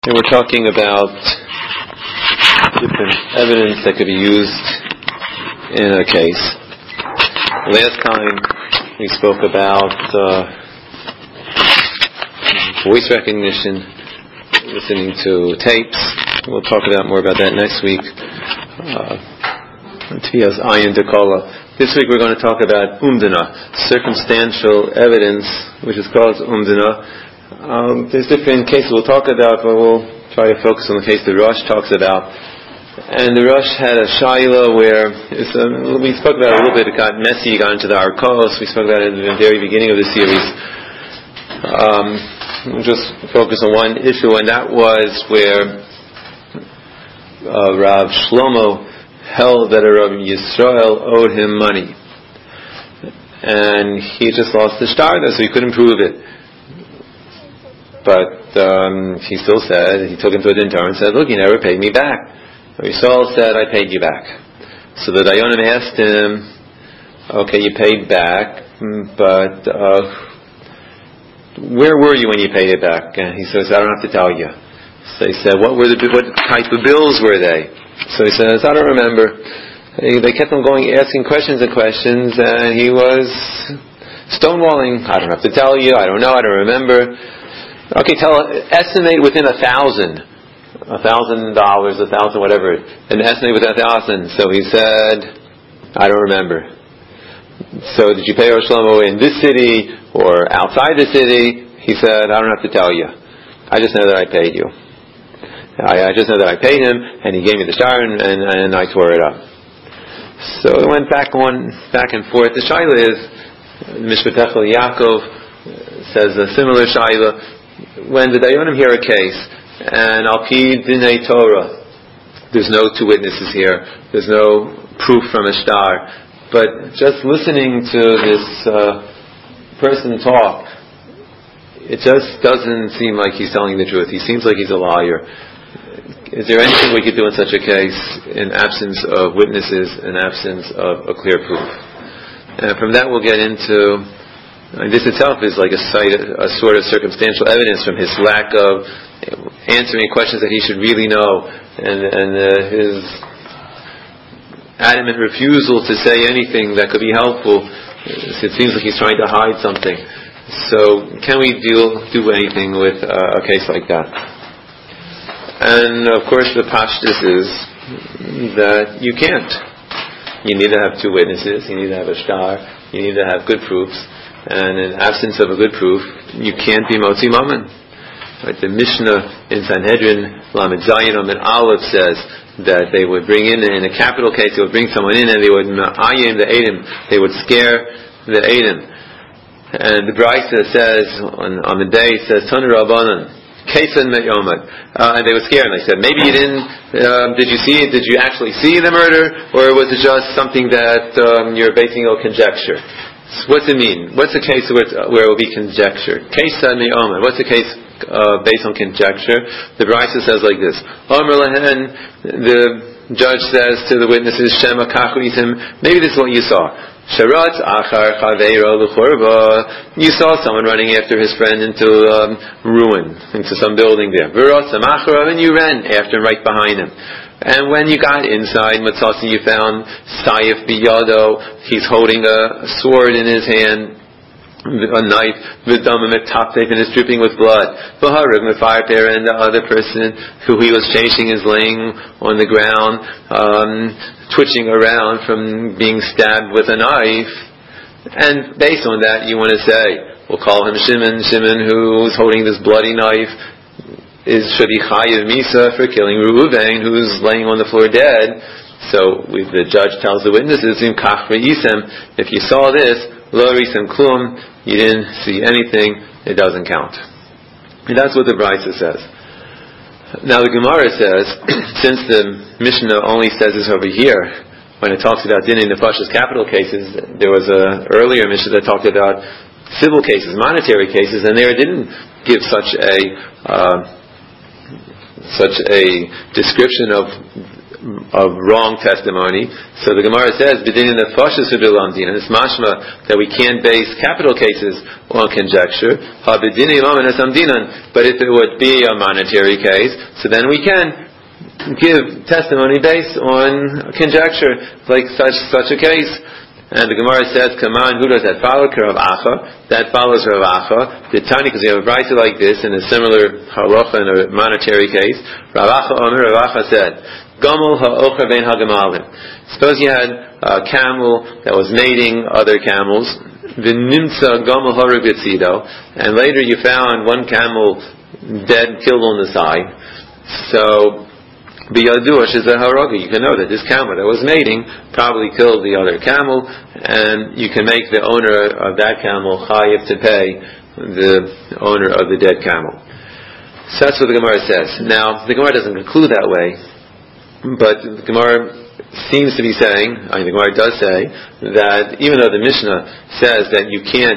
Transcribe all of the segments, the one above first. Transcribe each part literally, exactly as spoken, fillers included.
And we're talking about different evidence that could be used in a case. Last time we spoke about uh, voice recognition, listening to tapes. We'll talk about more about that next week. Tvias ayin dekola. This week we're going to talk about umdana, circumstantial evidence, which is called umdana. Um, there's different cases we'll talk about, but we'll try to focus on the case the Rosh talks about. And the Rosh had a shaila where it's a, we spoke about it a little bit. It got messy, got into the arkos. We spoke about it at the very beginning of the series. Um, we'll just focus on one issue, and that was where uh, Rav Shlomo held that a Rav Yisrael owed him money, and he just lost the shtarda, so he couldn't prove it. But um, he still said, he took him to a dintar and said, look, you never paid me back. Yisrael said, I paid you back. So the Dayanim asked him, okay, you paid back, but uh, where were you when you paid it back? And he says, I don't have to tell you. So he said, what were the what type of bills were they? So he says, I don't remember. They kept on going, asking questions and questions, and he was stonewalling. I don't have to tell you, I don't know, I don't remember. Okay, tell estimate within a thousand, a thousand dollars, a thousand whatever, and estimate within a thousand. So he said, I don't remember. So did you pay Rosh Shlomo in this city or outside the city? He said, I don't have to tell you. I just know that I paid you. I, I just know that I paid him, and he gave me the shtar, and, and, and I tore it up. So it went back on, back and forth. The shaila is, Mishpat Yaakov says a similar shaila. When the Dayanim hear a case, and al pi dinei Torah, there's no two witnesses here, there's no proof from a shtar, but just listening to this uh, person talk, it just doesn't seem like he's telling the truth. He seems like he's a liar. Is there anything we could do in such a case in absence of witnesses, in absence of a clear proof? And from that we'll get into, and this itself is like a, site, a sort of circumstantial evidence from his lack of answering questions that he should really know, and, and uh, his adamant refusal to say anything that could be helpful. It seems like he's trying to hide something. So, can we deal, do anything with uh, a case like that? And of course, the pashtus is that you can't. You need to have two witnesses. You need to have a shtar. You need to have good proofs. And in absence of a good proof, you can't be motzi mammon. Right? The Mishnah in Sanhedrin, Lamed Zayin Amid Aleph, says that they would bring in, in a capital case, they would bring someone in and they would ma'ayim the Eidim, they would scare the Eidim. And the Brisa says, on, on the day, it says, Tanu Rabbanan, Kesan Me'yomad. Uh, and they would scare him. They said, maybe you didn't, um, did you see it, did you actually see the murder, or was it just something that um, you're basing on conjecture? What's it mean? What's the case where, where it will be conjecture? Case Me'omad. What's the case uh, based on conjecture? The Brisa says like this. Omer Lehen, the judge says to the witnesses, Shema kachu itim, maybe this is what you saw. Sharatz achar chaveiro l'chorba. You saw someone running after his friend into um, ruin, into some building there. V'ratz amacharav, and you ran after him right behind him. And when you got inside Matzasi, you found Sayif Biyado. He's holding a sword in his hand, a knife, V'damim etaptev, and is dripping with blood. V'harug mefarper, and the other person who he was chasing is laying on the ground, um, twitching around from being stabbed with a knife. And based on that, you want to say, we'll call him Shimon. Shimon, who's holding this bloody knife, is should he chayiv misa for killing Reuven, who's laying on the floor dead. So we, the judge tells the witnesses, if you saw this, lo risem klum, you didn't see anything, it doesn't count. And that's what the Brisa says. Now the Gemara says, since the Mishnah only says this over here, when it talks about din in the Pashas capital cases, there was a earlier Mishnah that talked about civil cases, monetary cases, and there it didn't give such a uh, such a description of of wrong testimony. So the Gemara says, "B'dinin nefashos u'b'lamdin," and it's mashma that we can't base capital cases on conjecture. Ha b'dinin imamin esamdinan, but if it would be a monetary case, so then we can give testimony based on conjecture, like such such a case. And the Gemara says, "Kaman, who does that follow? Rav Acha. That follows Rav Acha. The Tani, because we have a brayta like this in a similar halacha in a monetary case. Rav Acha Omer, Rav Acha said, Gamul ha'ocher bein ha'gamalim. Suppose you had a camel that was mating other camels. V'nimtza gamul harug b'tzido, and later you found one camel dead, killed on the side. So Biyaduash is a haraga. You can know that this camel that was mating probably killed the other camel, and you can make the owner of that camel chayiv to pay the owner of the dead camel. So that's what the Gemara says. Now, the Gemara doesn't conclude that way, but the Gemara seems to be saying, I mean the Gemara does say, that even though the Mishnah says that you can't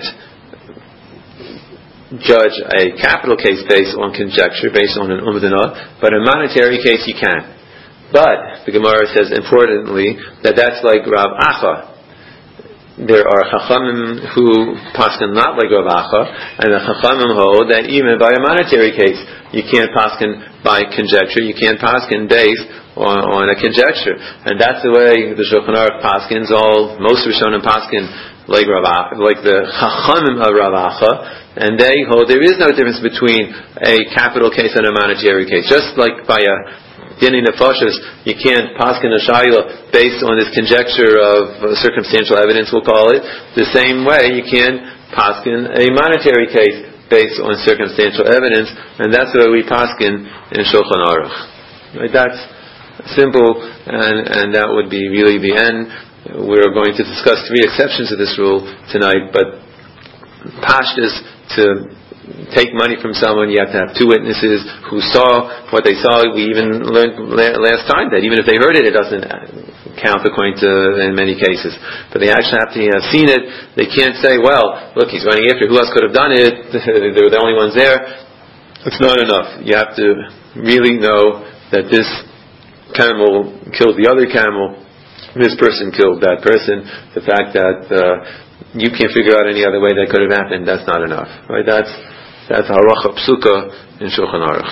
judge a capital case based on conjecture, based on an umdana, but a monetary case you can. But the Gemara says importantly that that's like Rav Acha. There are Chachamim who paskin not like Rav Acha, and the Chachamim hold that even by a monetary case you can't paskin by conjecture, you can't paskin based on, on a conjecture, and that's the way the Shulchan Aruch paskins. All most Rishonim paskin like Rav Acha, like the Chachamim of Rav Acha. And they hold there is no difference between a capital case and a monetary case. Just like by a dinin nefashos, you can't paskin a shayla based on this conjecture of uh, circumstantial evidence, we'll call it. The same way you can't paskin a monetary case based on circumstantial evidence, and that's the way we paskin in Shulchan Aruch. Right? That's simple, and, and that would be really the end. We're going to discuss three exceptions to this rule tonight, but pashtus, to take money from someone, you have to have two witnesses who saw what they saw. We even learned last time that even if they heard it, it doesn't count according to in many cases. But they actually have to have seen it. They can't say, well, look, he's running after, who else could have done it? They were the only ones there. It's not enough. You have to really know that this camel killed the other camel, this person killed that person. The fact that uh, you can't figure out any other way that could have happened, that's not enough. Right? That's that's halacha psuka in Shulchan Aruch.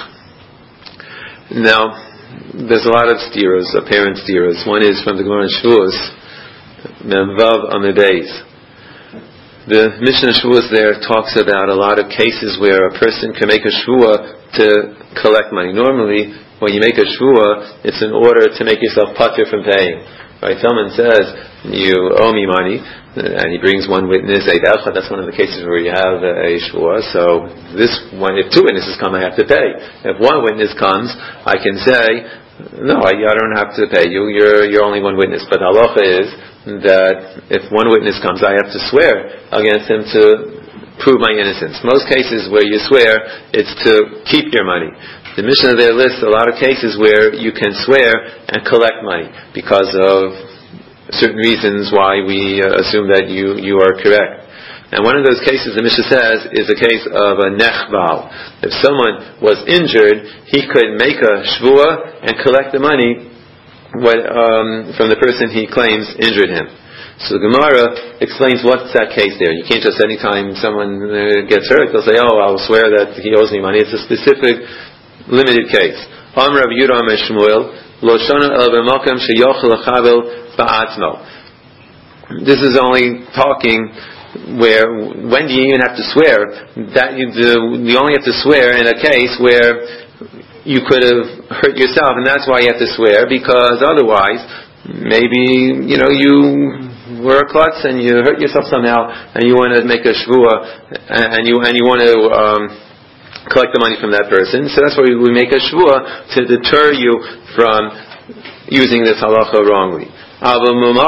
Now, there's a lot of steeros, apparent steeros. One is from the Gemara in Shavuos, Memvav Amibeis. The Mishnah Shavuos there talks about a lot of cases where a person can make a shvuah to collect money. Normally, when you make a shvuah, it's in order to make yourself patur from paying. Right? Someone says, you owe me money, and he brings one witness, Eid Elcha. That's one of the cases where you have a shvuah. So this one, if two witnesses come, I have to pay. If one witness comes, I can say, no, I, I don't have to pay you. You're you're only one witness. But halacha is that if one witness comes, I have to swear against him to prove my innocence. Most cases where you swear, it's to keep your money. The Mishnah there lists a lot of cases where you can swear and collect money because of certain reasons why we uh, assume that you, you are correct. And one of those cases the Mishnah says is a case of a nechval. If someone was injured, he could make a shvuah and collect the money what, um, from the person he claims injured him. So the Gemara explains what's that case there. You can't just anytime someone uh, gets hurt, they'll say, oh, I'll swear that he owes me money. It's a specific limited case. Am Rav Yehuda Amar Shmuel, Lo shana el b'makom sheyochel l'chavel ba'atzmo. This is only talking where, when do you even have to swear? That you do, you only have to swear in a case where you could have hurt yourself, and that's why you have to swear, because otherwise, maybe, you know, you were a klutz and you hurt yourself somehow, and you want to make a shvuah, and you, and you want to, um, collect the money from that person. So that's why we make a shvuah to deter you from using this halacha wrongly. But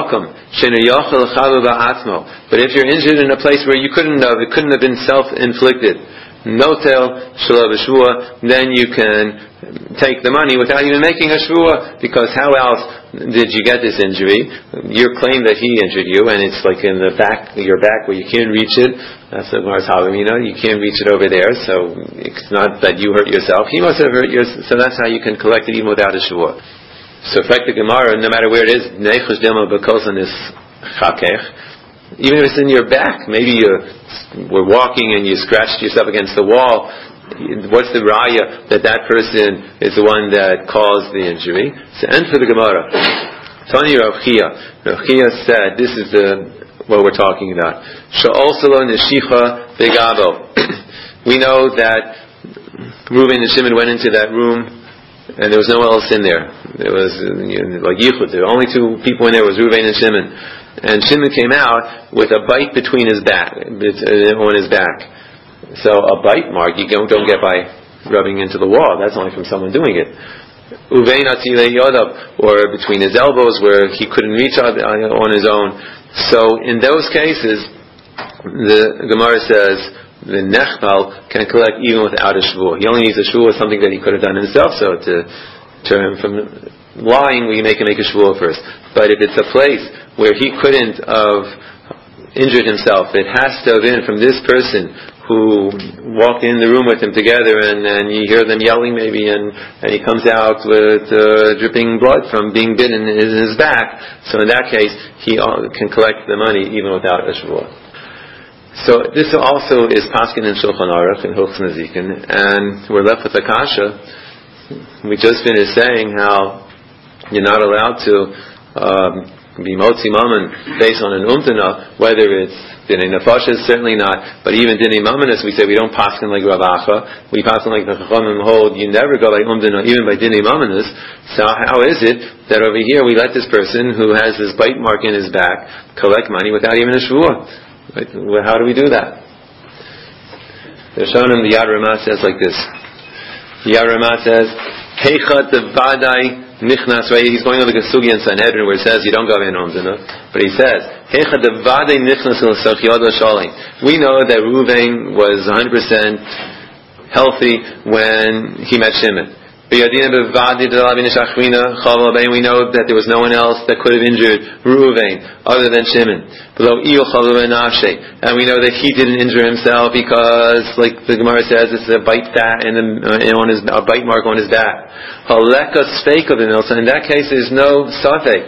if you're injured in a place where you couldn't have, it couldn't have been self-inflicted, notel shalav shvuah, then you can take the money without even making a shvuah, because how else did you get this injury? Your claim that he injured you, and it's like in the back, your back where you can't reach it. That's the Gemara's Havamina. You can't reach it over there, so it's not that you hurt yourself. He must have hurt yourself, so that's how you can collect it even without a shvuah. So, in fact, the Gemara, no matter where it is, neichush dilma b'kolzan is chakech. Even if it's in your back, maybe you were walking and you scratched yourself against the wall. What's the raya that that person is the one that caused the injury? So, and for the Gemara, Tani Rav Chia. Rav Chia said, this is the what we're talking about. Sha'olsalo neshicha begavo. We know that Reuven and Shimon went into that room, and there was no one else in there. There was you know, like Yichud. There were only two people in there. Was Reuven and Shimon, and Shimon came out with a bite between his back, on his back. So a bite mark you don't, don't get by rubbing into the wall. That's only from someone doing it. Uvein atzilei yodav, or between his elbows where he couldn't reach out on his own. So in those cases, the Gemara says the nechbal can collect even without a shvuah. He only needs a shvuah, something that he could have done himself. So to turn him from lying, we make him make a shvuah first. But if it's a place where he couldn't have injured himself, it has to have been from this person who walked in the room with him together, and, and you hear them yelling maybe, and, and he comes out with uh, dripping blood from being bitten in his, in his back. So in that case, he can collect the money even without a shvuah. So this also is Paskin and Shulchan Aruch and Hilchos Nezikin, and we're left with a kasha. We just finished saying how you're not allowed to um, be motzi mammon based on an umtana, whether it's Dinei Nefashis, certainly not. But even Dinei Mamanis, we say we don't paskin like Rav Acha. We paskin like the Chachamim hold. You never go by Umdana, even by Dinei Mamanis. So how is it that over here we let this person who has this bite mark in his back collect money without even a shvuah? Right? Well, how do we do that? The Rishonim, the Yad Ramah says like this. The Yad Ramah says, Heicha Devadai Nichnas, right? He's going over the Gesugi in Sanhedrin where it says you don't go in Umdana. But he says, we know that Reuven was one hundred percent healthy when he met Shimon. We know that there was no one else that could have injured Reuven other than Shimon. And we know that he didn't injure himself because, like the Gemara says, it's a bite fat in the, on his, a bite mark on his back. In that case, there's no safek.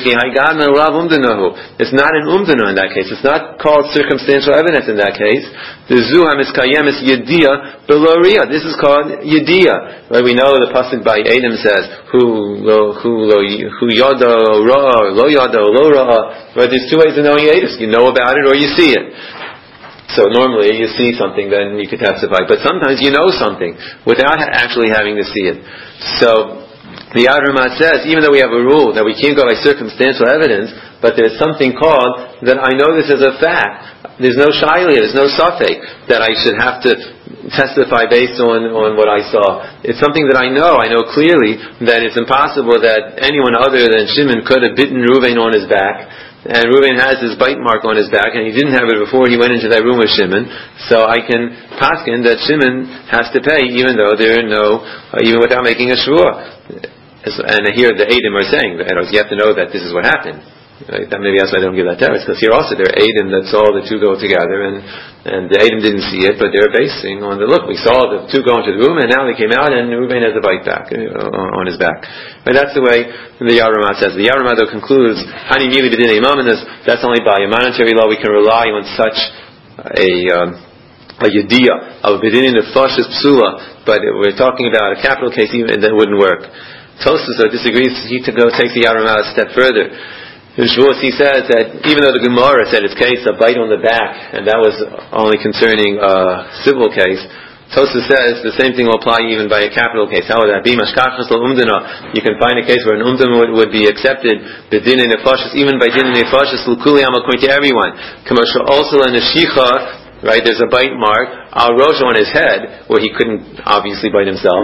It's not an umdana in that case. It's not called circumstantial evidence in that case. The zuham is kayem is yediyah below riyah. This is called yediyah. Right? We know the pasuk by Adam says, who lo who lo who yada ra lo yada lo ra. Right? There's two ways of knowing Adam. You know about it or you see it. So normally you see something, then you could testify. But sometimes you know something without ha- actually having to see it. So the Yad Ramah says, even though we have a rule that we can't go by circumstantial evidence, but there's something called that I know this as a fact. There's no shayli, there's no safek that I should have to testify based on, on what I saw. It's something that I know. I know clearly that it's impossible that anyone other than Shimon could have bitten Reuven on his back. And Reuven has his bite mark on his back, and he didn't have it before he went into that room with Shimon. So I can paskin that Shimon has to pay, even though there are no, uh, even without making a shvuah. And here the Eidim are saying that you have to know that this is what happened. Right? That maybe that's why they don't give that teretz, because here also there are Eidim that saw the two go together, and and the Eidim didn't see it, but they're basing on the look. We saw the two go into the room, and now they came out, and Reuven has a bite back uh, on his back. Right? That's the way the Yad Ramah says. The Yad Ramah though concludes, Hani Mili B'dinei Mamanis. That's only by a monetary law we can rely on such a um, a yediyah of B'dinei Nefashis Psula, but we're talking about a capital case, even that wouldn't work. Tosfos disagrees. He to go take the Yad Ramah a step further. In Shavuos, he says that even though the Gemara said its case a bite on the back, and that was only concerning a civil case, Tosfos says the same thing will apply even by a capital case. How would that be? Mashkachas l'umdana. You can find a case where an umdana would, would be accepted b'dinei nefashis, even by dinei nefashis l'kuliyam, according to everyone. Commercial also a neshicha. Right, there's a bite mark, al rosh on his head, where he couldn't obviously bite himself.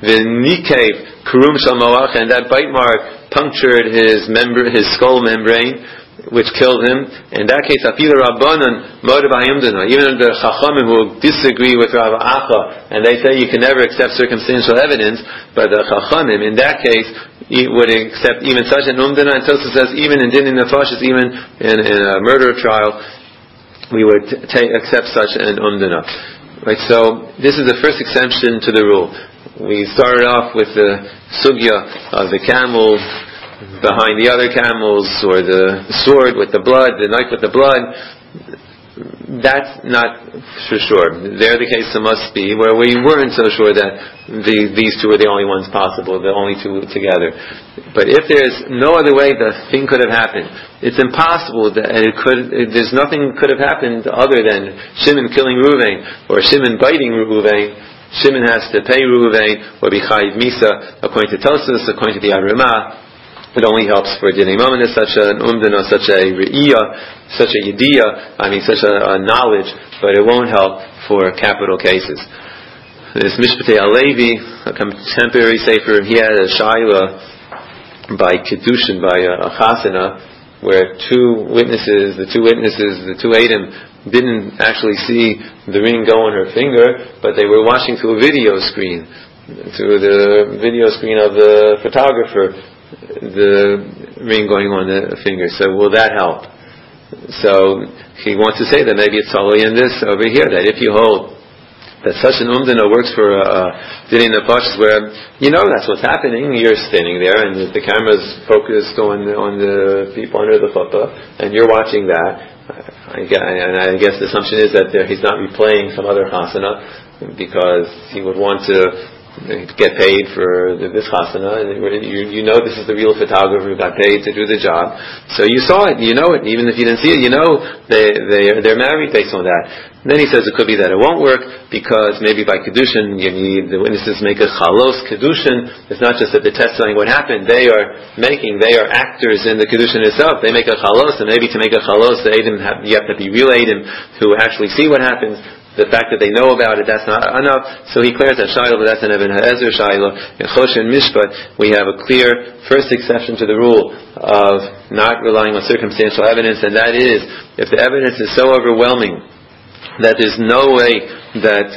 V'nikev kurum shal moach, and that bite mark punctured his member, his skull membrane, which killed him. In that case, afilu rabbanan moda b'hayimdana. Even the chachamim who disagree with Rav Acha, and they say you can never accept circumstantial evidence, but the chachamim, in that case, would accept even such an umdana. And Tosfos says even in dinei nefashis, even in, in a murder trial, we would t- accept such an umdana. Right, so this is the first exception to the rule. We started off with the sugya of the camel behind the other camels, or the sword with the blood, the knife with the blood. That's not for sure. There the case must be where we weren't so sure that the, these two are the only ones possible, the only two together. But if there's no other way the thing could have happened, it's impossible that it could. It, there's nothing could have happened other than Shimon killing Reuven or Shimon biting Reuven. Shimon has to pay Reuven or be chayiv misa according to Tosfos, according to the Arimah. It only helps for dinei mamonos, such an umdana, such a re'iyah, such a yediyah, I mean such a, a knowledge, but it won't help for capital cases. This Mishpatei Alevi, a contemporary sefer, he had a shaila by Kedushin, by a, a chasana, where two witnesses, the two witnesses, the two Eidim, didn't actually see the ring go on her finger, but they were watching through a video screen, through the video screen of the photographer, the ring going on the finger. So will that help? So he wants to say that maybe it's totally in this over here, that if you hold that such an umdana works for a dinei nefashos, where you know that's what's happening, you're standing there and the, the camera's focused on on the people under the chuppah and you're watching that. I, and I guess the assumption is that there, he's not replaying some other chasana because he would want to get paid for the, this chasana, and you, you know this is the real photographer who got paid to do the job. So you saw it, you know it, even if you didn't see it, you know they, they, they're married based on that. And then he says it could be that it won't work because maybe by Kedushin you need the witnesses make a chalos Kedushin. It's not just that they're testifying what happened, they are making, they are actors in the Kedushin itself. They make a chalos, and maybe to make a chalos, the Eidim have, you have to be real Eidim who actually see what happens. The fact that they know about it, that's not enough. So he clears that Shiloh, but that's an Eben Ha'ezer Shiloh. In Choshen Mishpat, we have a clear first exception to the rule of not relying on circumstantial evidence, and that is, if the evidence is so overwhelming that there's no way that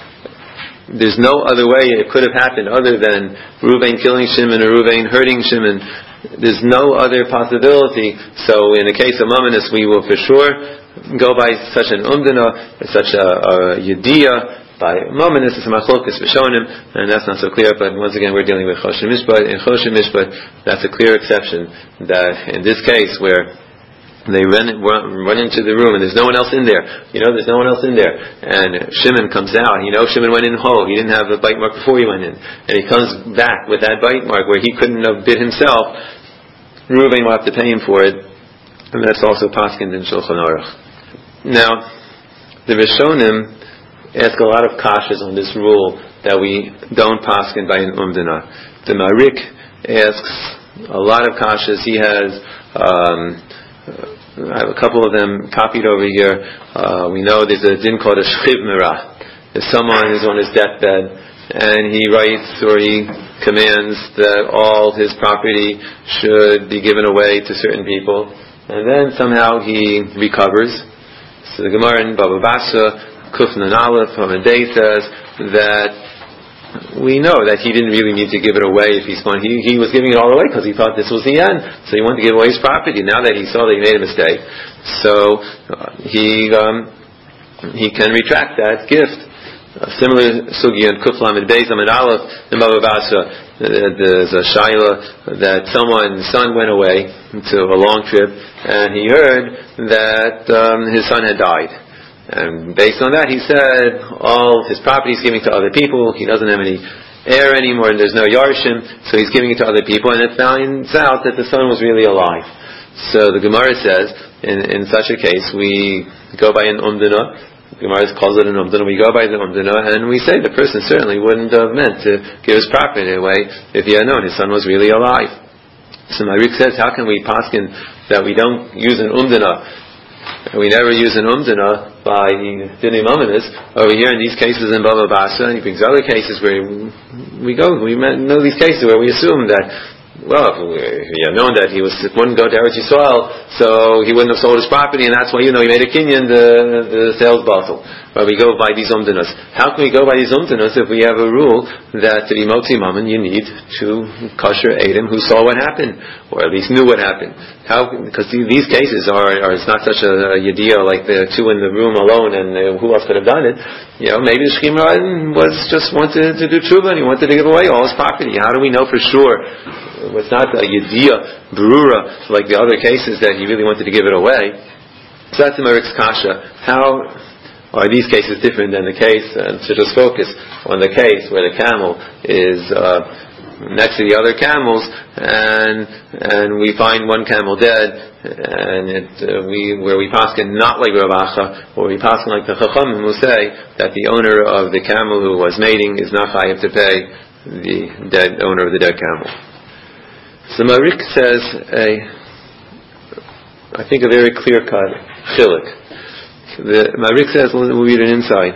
there's no other way it could have happened other than Reuven killing Shimon or Reuven hurting Shimon. There's no other possibility. So in the case of Mamonos, we will for sure go by such an umdana, such a, a yediyah, by Mamonos, it's a machlokas v'shonim, and that's not so clear, but once again we're dealing with Choshen Mishpat. In Choshen Mishpat, that's a clear exception, that in this case where they run, run into the room and there's no one else in there, you know, there's no one else in there, and Shimon comes out, you know, Shimon went in whole, he didn't have a bite mark before he went in, and he comes back with that bite mark where he couldn't have bit himself. Reuven will have to pay him for it, and that's also paskin in Shulchan Aruch. Now, the Rishonim ask a lot of kashas on this rule that we don't paskin by an umdana. The Marik asks a lot of kashas. He has, um, I have a couple of them copied over here. Uh, we know there's a din called a shchiv merah. If someone is on his deathbed and he writes or he commands that all his property should be given away to certain people, and then somehow he recovers. So the Gemara in Baba Basra, Kufnan Aleph, Hamadei says that we know that he didn't really need to give it away if he's going. He, he was giving it all away because he thought this was the end. So he wanted to give away his property. Now that he saw that he made a mistake, so uh, he um, he can retract that gift. A similar sugi in Kuflam and Beis Amid Aleph in Baba Basra. There's a shaila that someone's son went away to a long trip and he heard that um, his son had died. And based on that, he said all his property is giving to other people. He doesn't have any heir anymore, and there's no yarshim, so he's giving it to other people. And it finds out that the son was really alive. So the Gemara says, in, in such a case, we go by an umdana. The Gemara calls it an umdana. We go by the umdana, and we say the person certainly wouldn't have meant to give his property away if he had known his son was really alive. So Marik says, how can we paskin that we don't use an umdana? We never use an umdana by dinei mamonos over here in these cases in Baba Basra, and he brings other cases where we go, we know these cases where we assume that well, if he had known that he was wouldn't go to Eretz Yisrael, so he wouldn't have sold his property, and that's why, you know, he made a kinyan, the, the sales basel. But we go by these umdanos. How can we go by these umdanos if we have a rule that to be motzi mammon you need to kosher Edom who saw what happened, or at least knew what happened? How? Because these cases are, are it's not such a, a yediyah like the two in the room alone, and uh, who else could have done it? You know, maybe the Shechima was just wanted to do tshuva and he wanted to give away all his property. How do we know for sure? It's not a yediyah brura like the other cases that he really wanted to give it away. So that's the Marik's kasha. How are these cases different than the case? And to just focus on the case where the camel is uh, next to the other camels, and and we find one camel dead, and it, uh, we where we paskin not like Rav Acha, or we paskin like the Chachamim who say that the owner of the camel who was mating is not chayav to pay the dead owner of the dead camel. So Marik says a, I think a very clear cut chilik. The Marik says, we'll read it inside.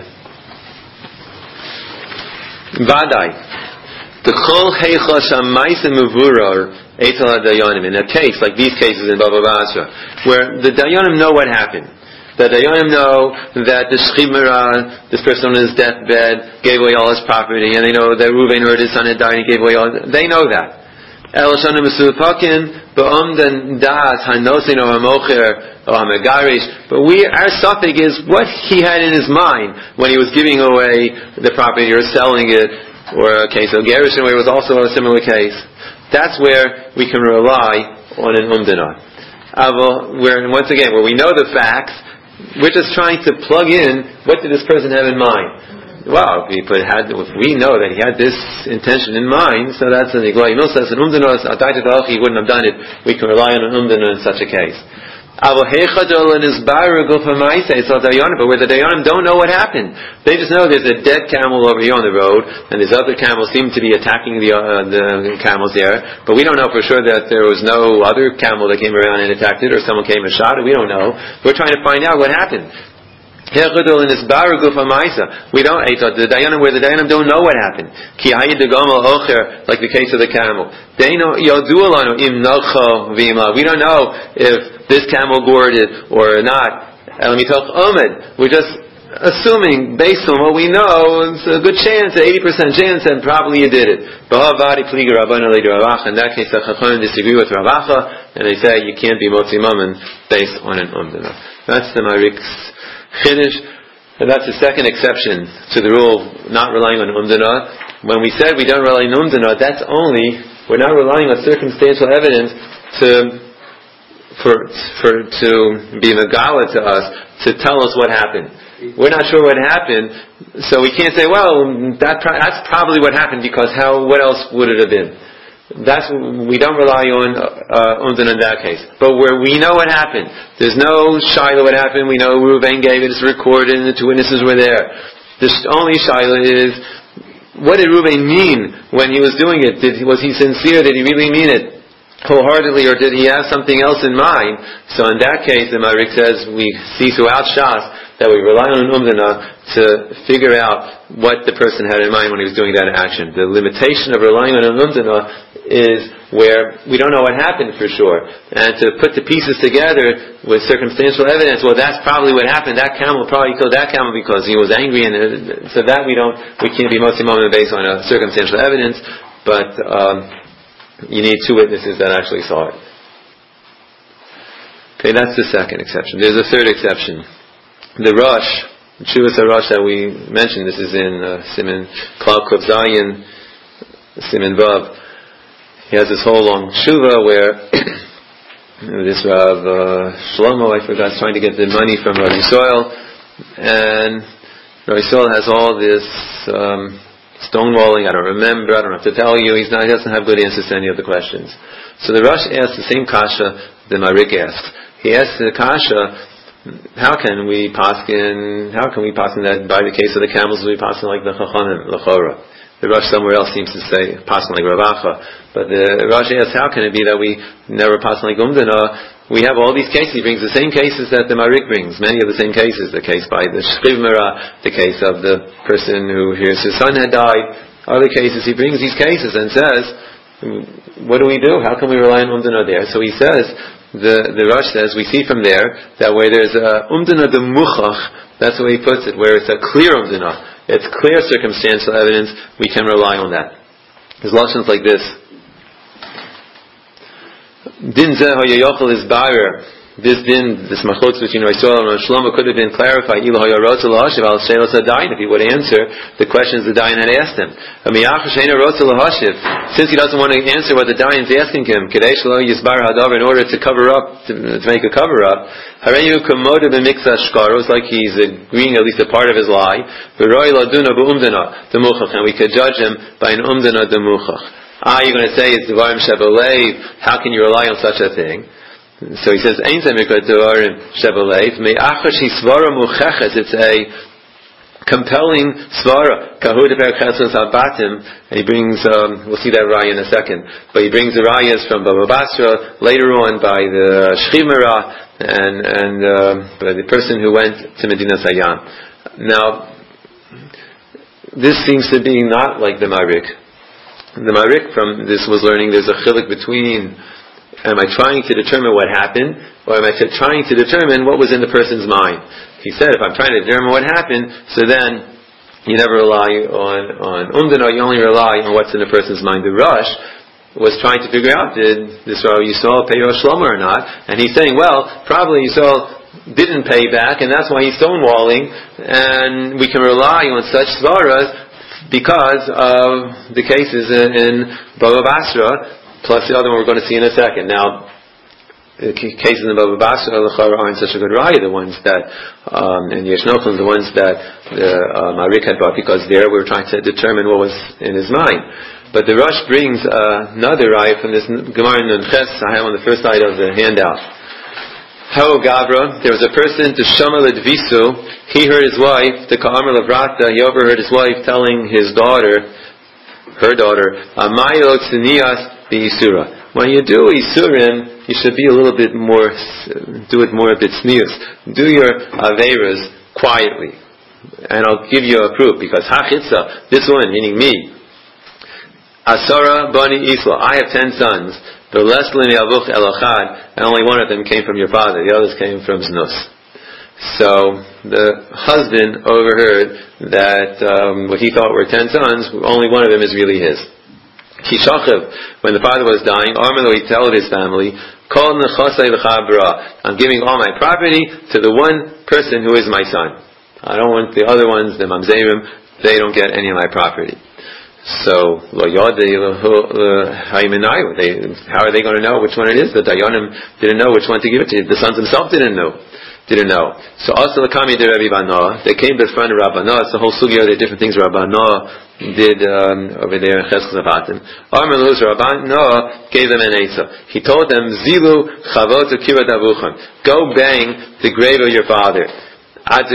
Vadai. The chol heicha shamayse mevurar etel hadayanim. In a case like these cases in Baba Basra, where the dayanim know what happened. The dayanim know that the shchimera, this person on his deathbed, gave away all his property, and they know that Reuven heard his son had died and he gave away all. They know that. El shana mesupakin ba'omdan das hanosin or hamocher. Oh, but we, our suffix is what he had in his mind when he was giving away the property or selling it, or a case of Gerushin where it was also a similar case. That's where we can rely on an umdana. Where, once again, where we know the facts, we're just trying to plug in what did this person have in mind. Well, if we, put, had, if we know that he had this intention in mind, so that's an Igla Yimil says, an umdana, he wouldn't have done it, we can rely on an umdana in such a case. But where the dayanim don't know what happened, they just know there's a dead camel over here on the road, and these other camels seem to be attacking the, uh, the camels there. But we don't know for sure that there was no other camel that came around and attacked it, or someone came and shot it. We don't know. We're trying to find out what happened. We don't, the dayanim, where the dayanim don't know what happened. Like the case of the camel. They know, we don't know if this camel gored it or not. We're just assuming, based on what we know, it's a good chance, an eighty percent chance, and probably you did it. In that case, the Chachamim disagree with Rav Acha, and they say you can't be motzi mammon based on an umdana. That's the Marik's Chiddush, and that's the second exception to the rule of not relying on umdana. When we said we don't rely on umdana, that's only, we're not relying on circumstantial evidence to for for to be megala to us, to tell us what happened. We're not sure what happened, so we can't say, well, that that's probably what happened, because how, what else would it have been? That's, we don't rely on uh, umdana in that case. But where we know what happened, there's no shaila what happened, we know Reuven gave it, it's recorded, and the two witnesses were there. The only shaila is, what did Reuven mean when he was doing it? Did, was he sincere? Did he really mean it wholeheartedly, or did he have something else in mind? So in that case, the Marik says, we see throughout Shas that we rely on an umdana to figure out what the person had in mind when he was doing that action. The limitation of relying on an umdana is where we don't know what happened for sure. And to put the pieces together with circumstantial evidence, well, that's probably what happened. That camel probably killed that camel because he was angry, and so that we don't, we can't be motzi mammon based on a circumstantial evidence, but um, you need two witnesses that actually saw it. Okay, that's the second exception. There's a third exception. The Rosh, Shuvas HaRosh that we mentioned, this is in uh, Siman Klal Kuf Zayin, Siman Vav. He has this whole long Shuva where this Rav uh, Shlomo, I forgot, is trying to get the money from Rav Yisrael, and Rav Yisrael has all this um, stonewalling. I don't remember, I don't have to tell you, he's not, he doesn't have good answers to any of the questions. So the Rosh asks the same kasha that Marik asks. He asks the kasha, how can we paskin, how can we paskin that by the case of the camels we paskin like the Chachamim, L'chora? The Rosh somewhere else seems to say paskin like Rav Acha, but the Rosh asks, how can it be that we never paskin like umdana? We have all these cases. He brings the same cases that the Marik brings, many of the same cases. The case by the Shchivmera, the case of the person who hears his son had died, other cases. He brings these cases and says, what do we do? How can we rely on umdana there? So he says, the the Rosh says, we see from there that where there's a umdana de muchach, that's the way he puts it, where it's a clear umdana, it's clear circumstantial evidence, we can rely on that. His lashons like this. Din zeh hayochel is barer. This din, this machlokes between Yisrael and Rav Shlomo could have been clarified. If he would answer the questions the Dayan had asked him. Since he doesn't want to answer what the Dayan's asking him, in order to cover up, to, to make a cover up, it's like he's agreeing at least a part of his lie. And we could judge him by an umdana demuchach. Ah, you're going to say it's Devarim Shebelev. How can you rely on such a thing? So he says, it's a compelling svara. And he brings, um, we'll see that raya in a second, but he brings the rayas from Baba Basra, later on by the Shchimera, and, and uh, by the person who went to Medina Sayyam. Now, this seems to be not like the Marik. The Marik from this was learning there's a chiluk between, am I trying to determine what happened, or am I t- trying to determine what was in the person's mind? He said, if I'm trying to determine what happened, so then you never rely on, on umdana, you only rely on what's in the person's mind. The Rosh was trying to figure out, did this Rav Yisrael pay Rav Shlomo or not? And he's saying, well, probably Yisrael didn't pay back, and that's why he's stonewalling, and we can rely on such svaras because of the cases in, in Baba Basra, plus the other one we're going to see in a second. Now, the cases in Baba Basra aren't such a good raya, the ones that, um, in Yesh Nochel, the ones that the uh, Marik had brought, because there we were trying to determine what was in his mind. But the Rosh brings uh, another raya from this Gemara in Nunches, I have on the first side of the handout. How Gavra, there was a person to Shama Ledvisu, he heard his wife, the Ka'amar Lavrata, he overheard his wife telling his daughter, her daughter, Amayo Tzinias Yisura. When you do Yisurim, you should be a little bit more, do it more a bit sneers. Do your Averas quietly. And I'll give you a proof, because Hachitza, this one, meaning me, Asara Bani Isla, I have ten sons, and only one of them came from your father, the others came from Znus. So, the husband overheard that um, what he thought were ten sons, only one of them is really his. Kishachev, when the father was dying, Armelo, he told his family, I'm giving all my property to the one person who is my son. I don't want the other ones, the mamzerim, they don't get any of my property. So, how are they going to know which one it is? The Dayanim didn't know which one to give it to. The sons themselves didn't know. Didn't know. So also the Kami de Rabbi Bana, they came before Rabbana. It's the whole sugya. There are different things Rabbana did um, over there in Chesed Zavatim. Armeluz Rabbana gave them an answer. He told them, Zilu Chavot Kirat Avucham. Go bang the grave of your father. And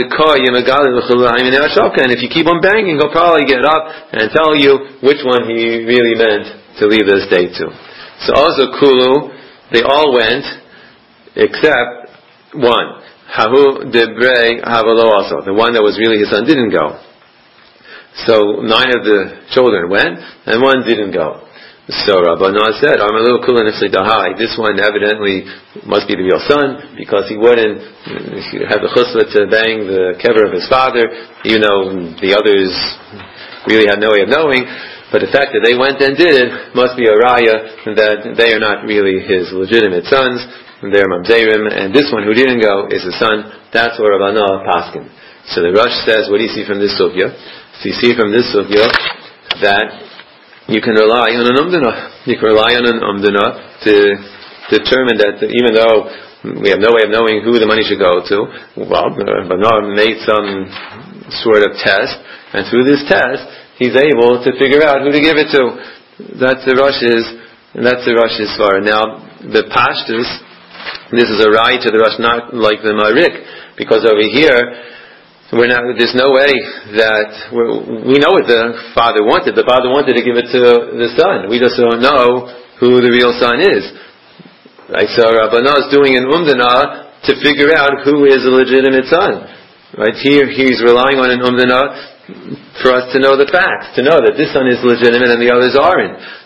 if you keep on banging, he'll probably get up and tell you which one he really meant to leave the estate to. So also Kulu, they all went except one. Hahu Debre Havalo also. The one that was really his son didn't go. So nine of the children went, and one didn't go. So Rabbanah said, this one evidently must be the real son, because he wouldn't have the chusva to bang the kever of his father, even though the others really had no way of knowing. But the fact that they went and did it must be a raya that they are not really his legitimate sons, they're mamzerim, and this one who didn't go is his son. That's what Rabbanah paskin. So the Rosh says, what do you see from this sugya? So you see from this sugya that you can rely on an umdana. You can rely on an umdana to determine that even though we have no way of knowing who the money should go to, well, Rabbanah made some sort of test, and through this test, he's able to figure out who to give it to. That's the Rosh's, and that's the Rosh's svar. Now, the Pashtus, this is a right to the Rosh, not like the Marik, because over here, We're not, there's no way that we know what the father wanted. The father wanted to give it to the son. We just don't know who the real son is. Right? So Rabbanah is doing an umdana to figure out who is a legitimate son. Right? Here he's relying on an umdana for us to know the facts, to know that this son is legitimate and the others aren't.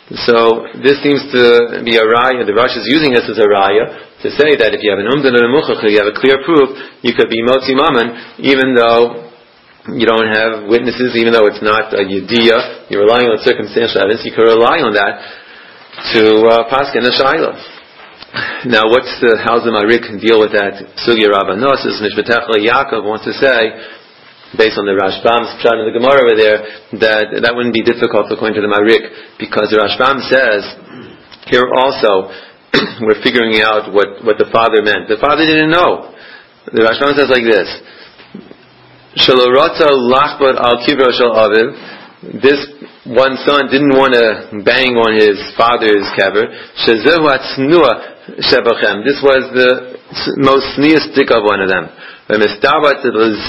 So this seems to be a raya. The Rosh is using this as a raya to say that if you have an umdan and a muchach, you have a clear proof, you could be motzi mammon, even though you don't have witnesses, even though it's not a yediyah, you're relying on circumstantial evidence, you could rely on that to uh, paskin a shayla. Now, what's the, how's the Marik deal with that? Sugya Rabbanos, as Nishbatech Yaakov wants to say, based on the Rashbam's pshat in the Gemara over there, that that wouldn't be difficult according to the Marik, because the Rashbam says, here also, we're figuring out what, what the father meant. The father didn't know. The Rashbam says like this, Shalorata lachbot al kibro shel aviv, this one son didn't want to bang on his father's kever, shezehu atznuah shebachem, this was the most sneistic of one of them. That's what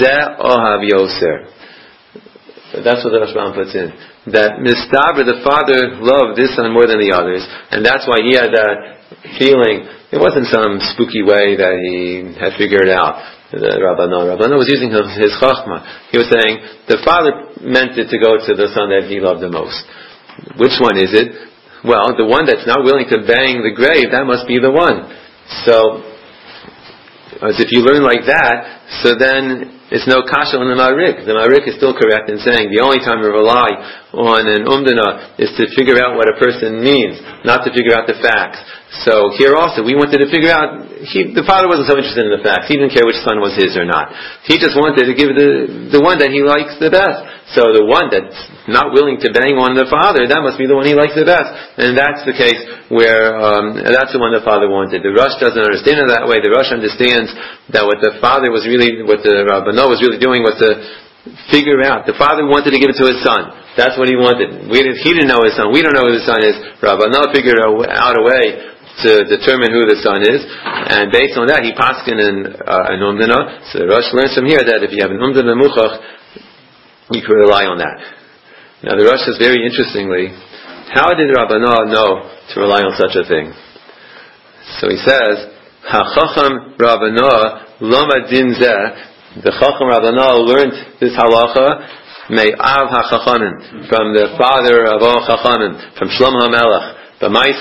the Rashbam puts in. That Mistaber, the father, loved this son more than the others, and that's why he had that feeling. It wasn't some spooky way that he had figured out. The Rabbana, Rabbana was using his, his chachma. He was saying the father meant it to go to the son that he loved the most. Which one is it? Well, the one that's not willing to bang the grave, that must be the one. So, as if you learn like that, so then it's no kasha on the Marik. The Marik is still correct in saying the only time we rely on an umdana is to figure out what a person means, not to figure out the facts. So here also, we wanted to figure out, he, the father wasn't so interested in the facts. He didn't care which son was his or not. He just wanted to give the, the one that he likes the best. So the one that's not willing to bang on the father, that must be the one he likes the best. And that's the case where, um, that's the one the father wanted. The Rosh doesn't understand it that way. The Rosh understands that what the father was really, what the Rabbano was really doing was to figure out. The father wanted to give it to his son. That's what he wanted. We didn't, he didn't know his son. We don't know who the son is. Rabbano figured out a way to determine who the son is, and based on that, he paskin in uh, an umdana. So the Rosh learns from here that if you have an umdana muchach, you can rely on that. Now the Rosh says very interestingly, how did Rabbana know to rely on such a thing? So he says, "Hachacham Rabbana lama din zeh." The Chacham Rabbana learned this halacha may av hachachamim, from the father of all chachamim, from Shlomo HaMelech. Right,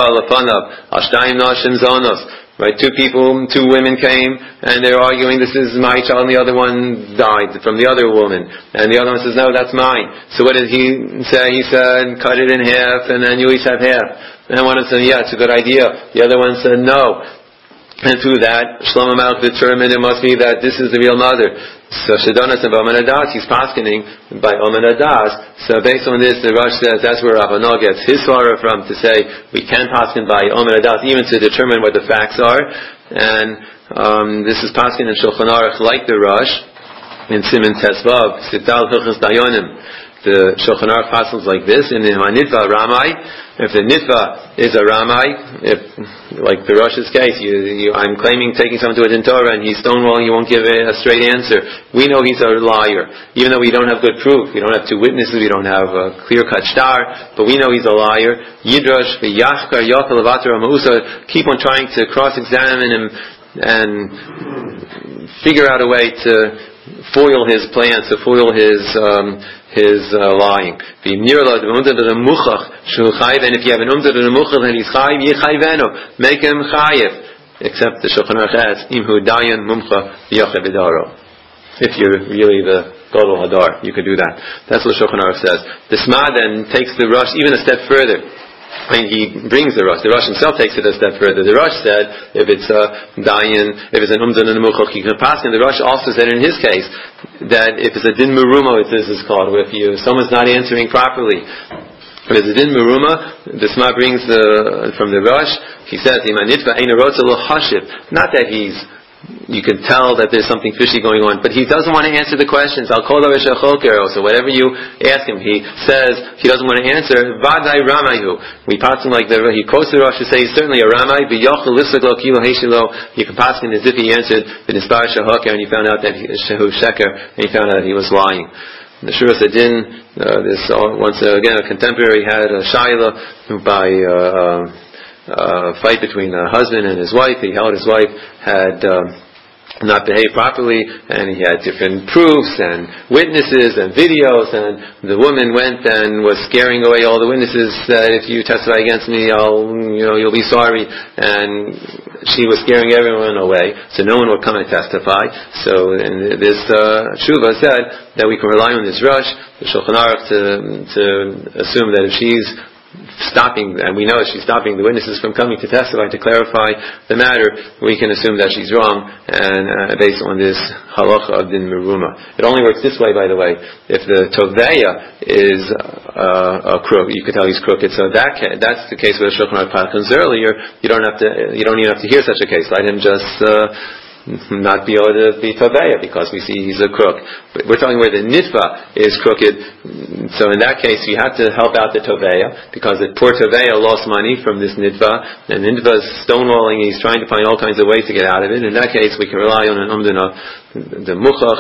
two people, two women came, and they're arguing, this is my child, and the other one died from the other woman. And the other one says, no, that's mine. So what did he say? He said, cut it in half, and then you each have half. And one said, yeah, it's a good idea. The other one said, no. And through that, Shlomo Melech determined it must be that this is the real mother. So Shedonas and Omen Adas, he's paskening by Omen Adas. So based on this, the Rosh says that's where Rabbana gets his svara from, to say we can pasken by Omen Adas, even to determine what the facts are. And um, this is pasken in Shulchan Aruch like the Rosh in Siman Tesvav, Sital Hilchos Dayonim. The Shulchan Aruch passes like this in the Nitva Ramai. If the Nitva is a Ramai, if, like the Rosh's case, you, you, I'm claiming taking someone to a Din Torah and he's stonewalling, he won't give a, a straight answer. We know he's a liar. Even though we don't have good proof, we don't have two witnesses, we don't have a clear-cut star, but we know he's a liar. Yidrash, v'yachkar, yachal, avatar, amausa, keep on trying to cross-examine him and figure out a way to foil his plans, to foil his um, his uh, lying. And if you have an umdad and a muchach and he's chayiv, yichayvenu, make him chayiv. Except the Shulchan Aruch adds, imhu dayan mumcha v'yocheh b'daro. If you're really the Gadol Hadar, you could do that. That's what Shulchan Aruch says. The Sma then takes the Rosh even a step further. I mean, he brings the Rosh. The Rosh himself takes it a step further. The Rosh said, if it's a dayan, if it's an umdan and a muchach, you can pass. And the Rosh also said in his case, that if it's a din merumo, as this is called, where if you, someone's not answering properly, if it's a din meruma, the Sma brings the, from the Rosh, he says, not that he's, you can tell that there's something fishy going on, but he doesn't want to answer the questions. I'll call so whatever you ask him, he says he doesn't want to answer. Vadai Ramayu. We pass him like the, he quotes the Rosh to say he's certainly a Ramai. You can pass him as if he answered the Nispar Shahoker, and you found out that he Shehu Sheker, and you found out that he was lying. The Shuras Adin, uh, this uh, once uh, again a contemporary had a Shaila by. Uh, Uh, fight between a husband and his wife. He held his wife had um, not behave properly, and he had different proofs and witnesses and videos, and the woman went and was scaring away all the witnesses that if you testify against me, I'll, you know, you'll be sorry, and she was scaring everyone away, so no one would come and testify. So and this uh, Tshuva said that we can rely on this rush, the Shulchan Aruch, to, to assume that if she's stopping, and we know she's stopping the witnesses from coming to testify to clarify the matter, we can assume that she's wrong, and uh, based on this halacha of din meruma. It only works this way, by the way, if the toveya is uh, a crook, you could tell he's crooked. So that ca- that's the case where the Shulchan Aruch comes earlier. You don't have to, you don't even have to hear such a case. Let him just uh, not be able to be toveya because we see he's a crook. But we're talking where the nitva is crooked. So in that case, you have to help out the toveya because the poor toveya lost money from this nitva, and the nitva is stonewalling. He's trying to find all kinds of ways to get out of it. In that case, we can rely on an umdana, the muchach,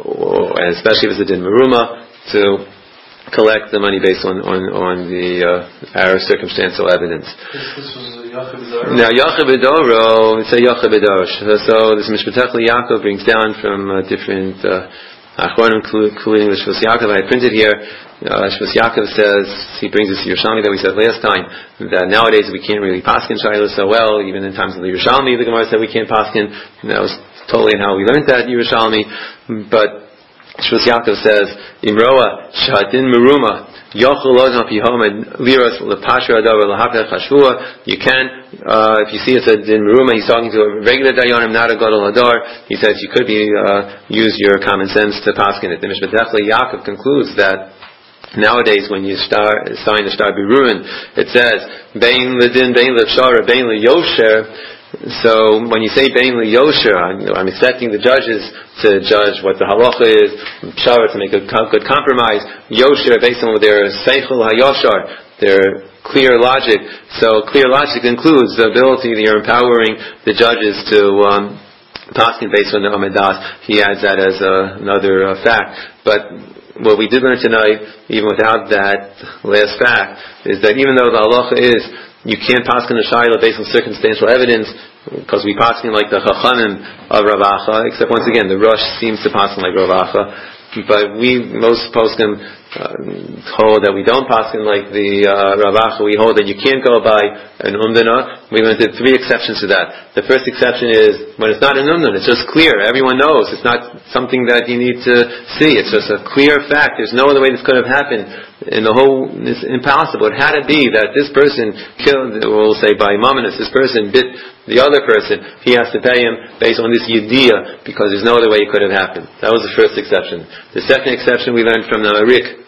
or, and especially if it's a din meruma, to collect the money based on on, on the uh, our circumstantial evidence. This was Yaakov Now Yaakov Bedoro, it's a Yaakov Bedoro. So this Mishpatach Yaakov brings down from uh, different Achronim, uh, including the Shvus Yaakov. I printed here. Uh, Shvus Yaakov says, he brings us to Yerushalmi that we said last time, that nowadays we can't really paskin Shiloh so well. Even in times of the Yerushalmi, the Gemara said we can't paskin. And that was totally in how we learned that Yerushalmi. But Shvus Yaakov says, Imroa Shadin Meruma Yochel Lozon Pihom Liros Lepashra Adav Lahapeh Chashvua. You can, uh, if you see it said Din Meruma, he's talking to a regular Dayanim, not a Gadol Hadar. He says you could be uh, use your common sense to paskin it. The Mishpatach Yaakov concludes that nowadays when you star, sign the Shtar Biruin, it says Bein Ledin, Bein Lefshara, Bein LeYosher. So when you say Bein LeYosher, I'm, I'm expecting the judges to judge what the halacha is, pshara, to make a good compromise, yosher, based on their seichel hayoshar, their clear logic. So clear logic includes the ability that you're empowering the judges to um, paskin based on the amidas. He adds that as uh, another uh, fact. But what we did learn tonight, even without that last fact, is that even though the halacha is you can't paskin a shayla based on circumstantial evidence, because we paskin like the chachamim of Rav Acha, except once again the Rosh seems to paskin like Rav Acha, but we most poskim uh, hold that we don't paskin like the uh, Rav Acha. We hold that you can't go by an umdana. We went into three exceptions to that. The first exception is when it's not an umdana, it's just clear. Everyone knows. It's not something that you need to see. It's just a clear fact. There's no other way this could have happened. In the whole, it's impossible. It had to be that this person killed, we'll say by mamonos, this person bit the other person. He has to pay him based on this yediyah because there's no other way it could have happened. That was the first exception. The second exception we learned from the Arik,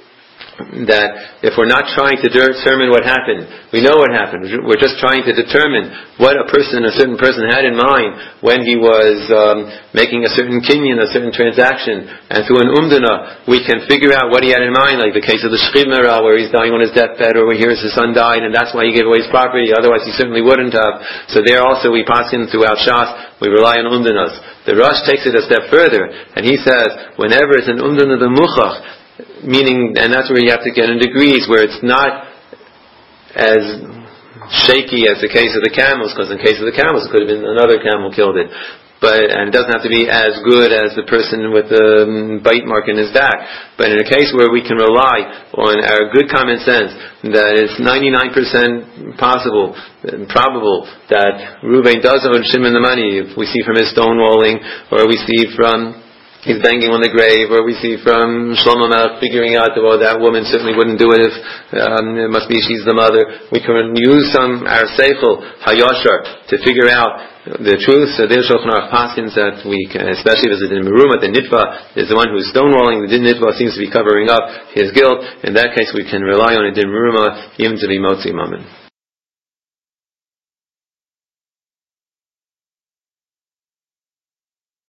that if we're not trying to determine what happened, we know what happened. We're just trying to determine what a person, a certain person had in mind when he was um, making a certain kinyan, a certain transaction. And through an umdana, we can figure out what he had in mind, like the case of the Shchiv Merah, where he's dying on his deathbed, or where hears his son died, and that's why he gave away his property, otherwise he certainly wouldn't have. So there also we pass in throughout Shas, we rely on umdanas. The Rosh takes it a step further, and he says, whenever it's an umdana the muchach, meaning, and that's where you have to get in degrees, where it's not as shaky as the case of the camels, because in the case of the camels it could have been another camel killed it. But, and it doesn't have to be as good as the person with the um, bite mark in his back. But in a case where we can rely on our good common sense, that it's ninety-nine percent possible, probable, that Reuven does owe Shimon the money, if we see from his stonewalling, or we see from he's banging on the grave, or we see from Shlomo Melech figuring out that, well, that woman certainly wouldn't do it if um, it must be she's the mother. We can use some our seichel hayoshar to figure out the truth. So there's Shulchan Aruch paskins that we can, especially if it's a din meruma, the nitva is the one who's stonewalling. The din nitva seems to be covering up his guilt. In that case, we can rely on a din meruma even to be motzi mammon.